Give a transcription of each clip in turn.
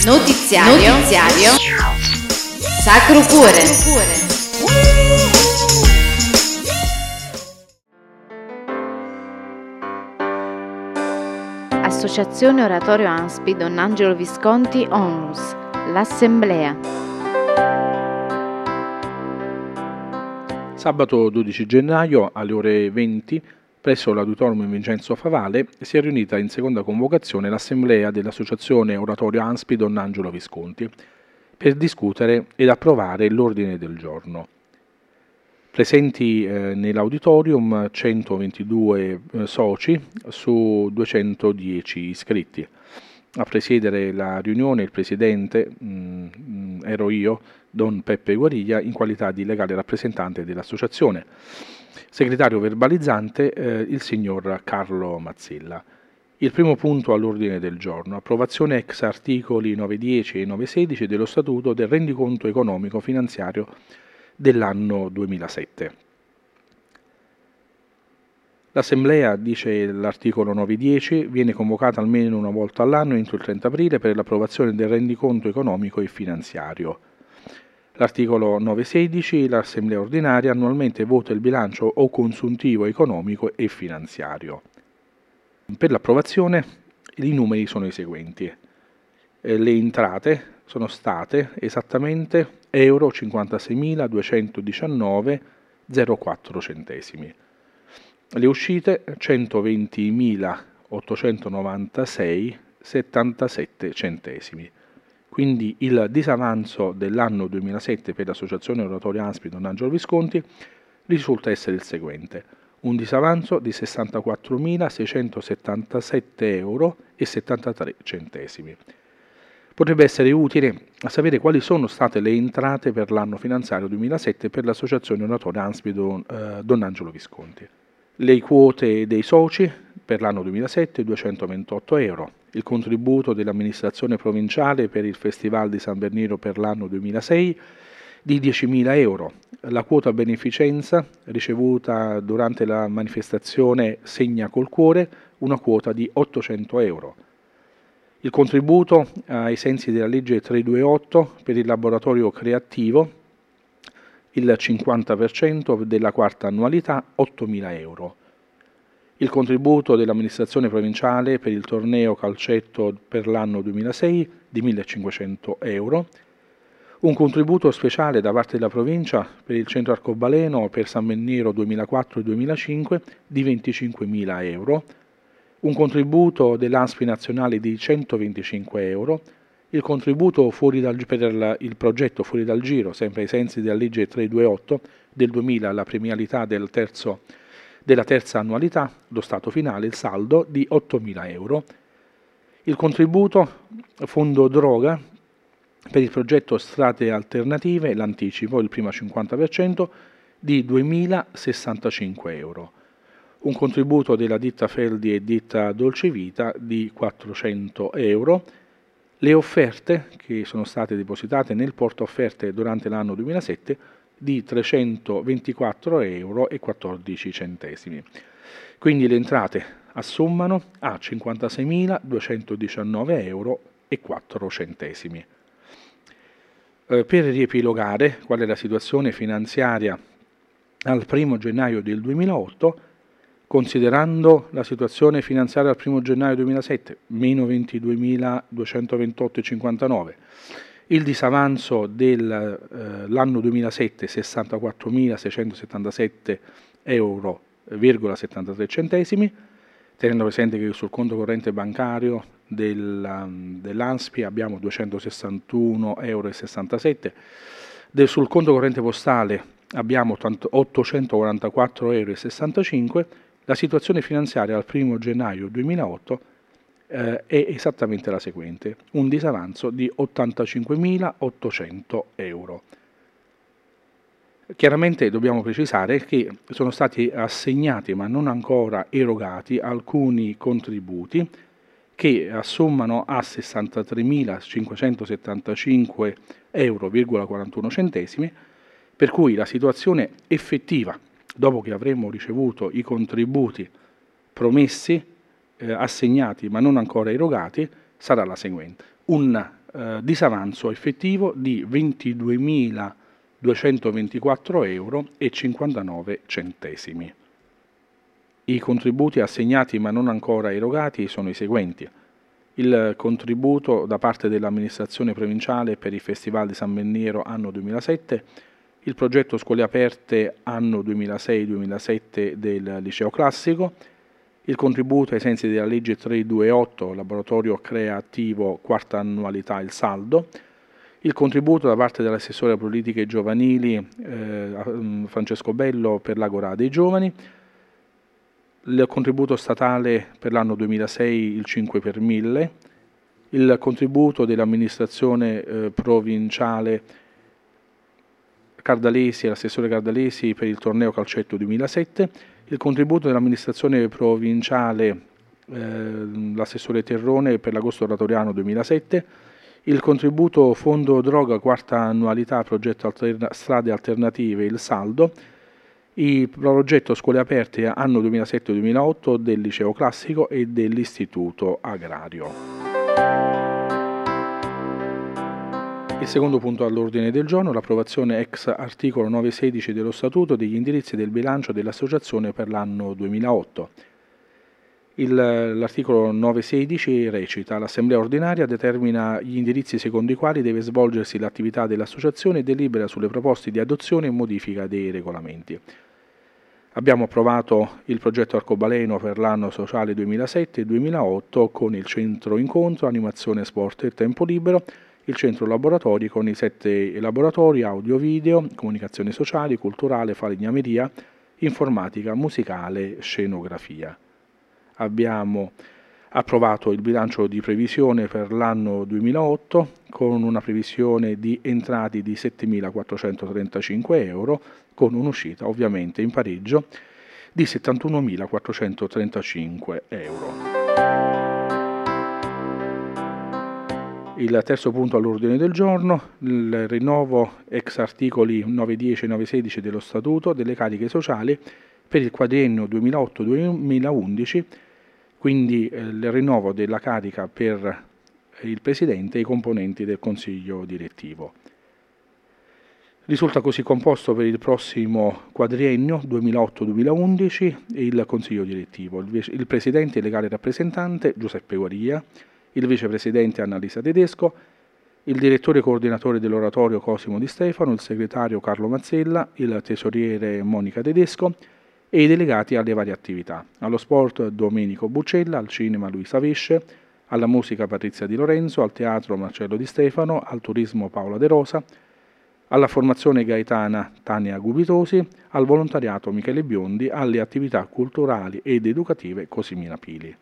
Notiziario Sacro Cuore. Associazione Oratorio ANSPI Don Angelo Visconti Onlus, l'Assemblea. Sabato 12 gennaio alle ore 20 presso l'Auditorium Vincenzo Favale si è riunita in seconda convocazione l'Assemblea dell'Associazione Oratorio ANSPI Don Angelo Visconti per discutere ed approvare l'ordine del giorno. Presenti nell'auditorium 122 soci su 210 iscritti. A presiedere la riunione il presidente ero io, Don Peppe Guariglia, in qualità di legale rappresentante dell'associazione. Segretario verbalizzante il signor Carlo Mazzilla. Il primo punto all'ordine del giorno: approvazione ex articoli 910 e 916 dello Statuto del rendiconto economico finanziario dell'anno 2007. L'Assemblea, dice l'articolo 910, viene convocata almeno una volta all'anno entro il 30 aprile per l'approvazione del rendiconto economico e finanziario. L'articolo 916, l'Assemblea ordinaria annualmente vota il bilancio o consuntivo economico e finanziario. Per l'approvazione i numeri sono i seguenti. Le entrate sono state esattamente euro 56.219,04 centesimi. Le uscite 120.896,77 centesimi. Quindi il disavanzo dell'anno 2007 per l'Associazione Oratorio ANSPI Don Angelo Visconti risulta essere il seguente: un disavanzo di 64.677,73 euro. Potrebbe essere utile a sapere quali sono state le entrate per l'anno finanziario 2007 per l'Associazione Oratorio ANSPI Don Angelo Visconti. Le quote dei soci per l'anno 2007 228 euro, il contributo dell'amministrazione provinciale per il Festival di San Bernino per l'anno 2006 di 10.000 euro, la quota beneficenza ricevuta durante la manifestazione Segna col Cuore, una quota di 800 euro. Il contributo ai sensi della legge 328 per il laboratorio creativo, il 50% della quarta annualità, 8.000 euro. Il contributo dell'amministrazione provinciale per il torneo calcetto per l'anno 2006 di 1.500 euro. Un contributo speciale da parte della provincia per il centro arcobaleno per San Bernino 2004 e 2005 di 25.000 euro. Un contributo dell'ANSPI nazionale di 125 euro, il contributo per il progetto Fuori dal Giro, sempre ai sensi della legge 328 del 2000, la premialità della terza annualità, lo stato finale, il saldo di 8.000 euro, il contributo Fondo Droga per il progetto Strade Alternative, l'anticipo, il primo 50%, di 2.065 euro. Un contributo della ditta Feldi e ditta Dolce Vita di 400 euro, le offerte che sono state depositate nel porto offerte durante l'anno 2007 di 324 euro e 14 centesimi. Quindi le entrate assommano a 56.219 euro e 4 centesimi. Per riepilogare qual è la situazione finanziaria al 1 gennaio del 2008, considerando la situazione finanziaria al 1 gennaio 2007, meno 22.228,59, il disavanzo dell'anno 2007, 64.677,73 euro, tenendo presente che sul conto corrente bancario dell'ANSPI abbiamo 261,67 euro, sul conto corrente postale abbiamo 844,65 euro. La situazione finanziaria al 1 gennaio 2008 è esattamente la seguente: un disavanzo di 85.800 euro. Chiaramente dobbiamo precisare che sono stati assegnati ma non ancora erogati alcuni contributi che assommano a 63.575,41 euro, per cui la situazione effettiva, dopo che avremo ricevuto i contributi promessi, assegnati ma non ancora erogati, sarà la seguente: un disavanzo effettivo di 22.224 euro e 59 centesimi. I contributi assegnati ma non ancora erogati sono i seguenti. Il contributo da parte dell'amministrazione provinciale per il Festival di San Benniero anno 2007, il progetto Scuole Aperte anno 2006-2007 del Liceo Classico, il contributo ai sensi della legge 328, laboratorio creativo, quarta annualità, il saldo, il contributo da parte dell'assessore alle politiche giovanili Francesco Bello per l'Agora dei Giovani, il contributo statale per l'anno 2006 il 5 per 1000, il contributo dell'amministrazione provinciale Cardalesi, l'assessore Cardalesi per il torneo calcetto 2007, il contributo dell'amministrazione provinciale l'assessore Terrone per l'agosto oratoriano 2007, il contributo fondo droga quarta annualità progetto strade alternative il saldo, il progetto Scuole Aperte anno 2007-2008 del Liceo Classico e dell'Istituto Agrario. Il secondo punto all'ordine del giorno, l'approvazione ex articolo 916 dello Statuto degli indirizzi del bilancio dell'Associazione per l'anno 2008. L'articolo 916 recita: l'Assemblea ordinaria determina gli indirizzi secondo i quali deve svolgersi l'attività dell'Associazione e delibera sulle proposte di adozione e modifica dei regolamenti. Abbiamo approvato il progetto Arcobaleno per l'anno sociale 2007-2008 con il centro incontro, animazione, sport e tempo libero, il centro laboratori con i 7 laboratori audio-video, comunicazione sociale, culturale, falegnameria, informatica, musicale, scenografia. Abbiamo approvato il bilancio di previsione per l'anno 2008 con una previsione di entrate di 7.435 euro, con un'uscita ovviamente in pareggio di 71.435 euro. Il terzo punto all'ordine del giorno, il rinnovo ex articoli 910 e 916 dello Statuto delle cariche sociali per il quadriennio 2008-2011, quindi il rinnovo della carica per il Presidente e i componenti del Consiglio direttivo. Risulta così composto per il prossimo quadriennio 2008-2011 il Consiglio direttivo, il Presidente e legale rappresentante Giuseppe Guaria, il Vicepresidente Annalisa Tedesco, il Direttore Coordinatore dell'Oratorio Cosimo Di Stefano, il Segretario Carlo Mazzella, il Tesoriere Monica Tedesco e i delegati alle varie attività. Allo sport Domenico Buccella, al cinema Luisa Vesce, alla musica Patrizia Di Lorenzo, al teatro Marcello Di Stefano, al turismo Paola De Rosa, alla formazione gaetana Tania Gubitosi, al volontariato Michele Biondi, alle attività culturali ed educative Cosimina Pili.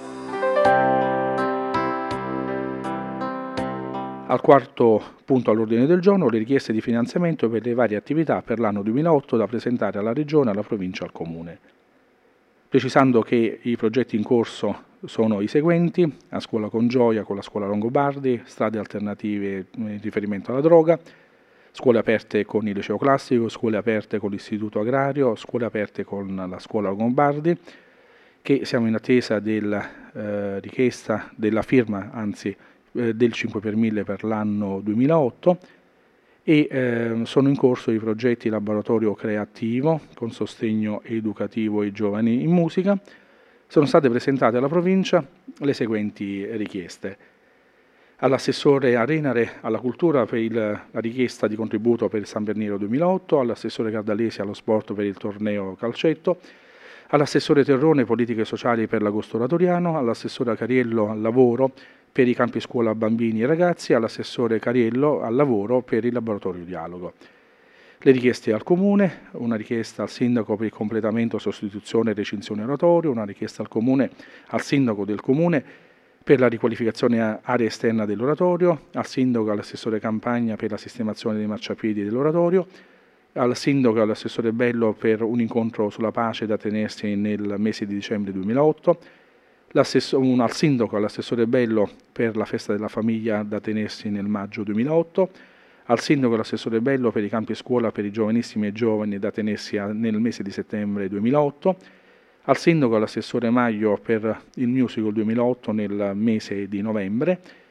Al quarto punto all'ordine del giorno, le richieste di finanziamento per le varie attività per l'anno 2008 da presentare alla Regione, alla Provincia e al Comune. Precisando che i progetti in corso sono i seguenti: a scuola con gioia con la scuola Longobardi, strade alternative in riferimento alla droga, scuole aperte con il Liceo Classico, scuole aperte con l'Istituto Agrario, scuole aperte con la scuola Longobardi, che siamo in attesa della richiesta della firma, del 5 per 1000 per l'anno 2008 e sono in corso i progetti laboratorio creativo con sostegno educativo ai giovani in musica. Sono state presentate alla provincia le seguenti richieste: all'assessore Arenare alla cultura per la richiesta di contributo per il San Benniero 2008, all'assessore Cardalesi allo sport per il torneo calcetto, all'assessore Terrone politiche sociali per l'agosto oratoriano, all'assessore Cariello al lavoro per i campi scuola bambini e ragazzi, all'assessore Cariello al lavoro per il laboratorio dialogo. Le richieste al Comune: una richiesta al Sindaco per il completamento, sostituzione e recinzione oratorio, una richiesta al Comune, al Sindaco del Comune per la riqualificazione area esterna dell'oratorio, al Sindaco e all'assessore Campagna per la sistemazione dei marciapiedi dell'oratorio, al Sindaco e all'assessore Bello per un incontro sulla pace da tenersi nel mese di dicembre 2008, al Sindaco e all'assessore Bello per la festa della famiglia da tenersi nel maggio 2008, al Sindaco e all'assessore Bello per i campi scuola per i giovanissimi e giovani da tenersi nel mese di settembre 2008, al Sindaco e all'assessore Maglio per il musical 2008 nel mese di novembre,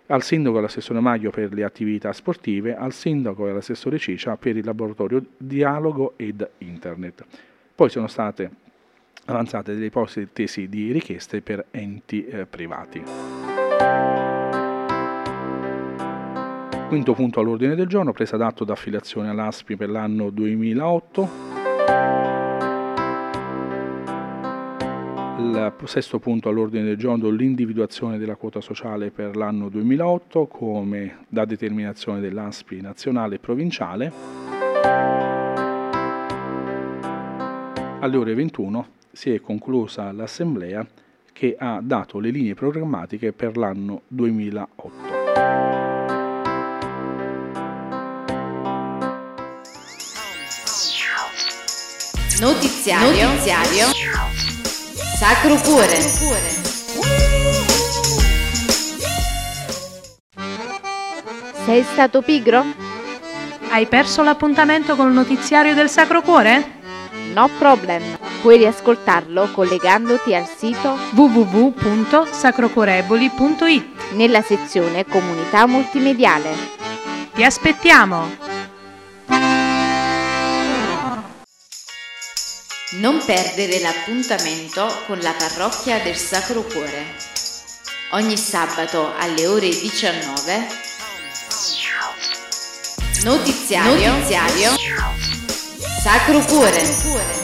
al sindaco e all'assessore Maglio per le attività sportive, al sindaco e all'assessore Cicia per il laboratorio dialogo ed internet. Poi sono state avanzate delle ipotesi di richieste per enti privati. Quinto punto all'ordine del giorno, presa d'atto d'affiliazione all'ASPI per l'anno 2008. Il sesto punto all'ordine del giorno, l'individuazione della quota sociale per l'anno 2008 come da determinazione dell'ASPI nazionale e provinciale. Alle ore 21 si è conclusa l'assemblea che ha dato le linee programmatiche per l'anno 2008. Notiziario. Sacro Cuore. Sei stato pigro? Hai perso l'appuntamento col notiziario del Sacro Cuore? No problem. Puoi riascoltarlo collegandoti al sito www.sacrocuoreboli.it nella sezione Comunità Multimediale. Ti aspettiamo! Non perdere l'appuntamento con la parrocchia del Sacro Cuore. Ogni sabato alle ore 19. Notiziario. Sacro Cuore.